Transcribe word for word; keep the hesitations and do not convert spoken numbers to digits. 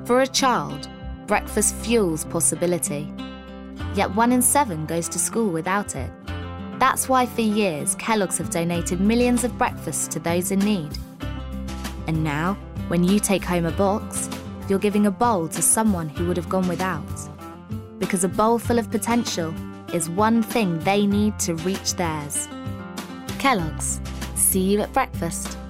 For a child, breakfast fuels possibility. Yet one in seven goes to school without it. That's why for years, Kellogg's have donated millions of breakfasts to those in need. And now, when you take home a box, you're giving a bowl to someone who would have gone without. Because a bowl full of potential is one thing they need to reach theirs. Kellogg's. See you at breakfast.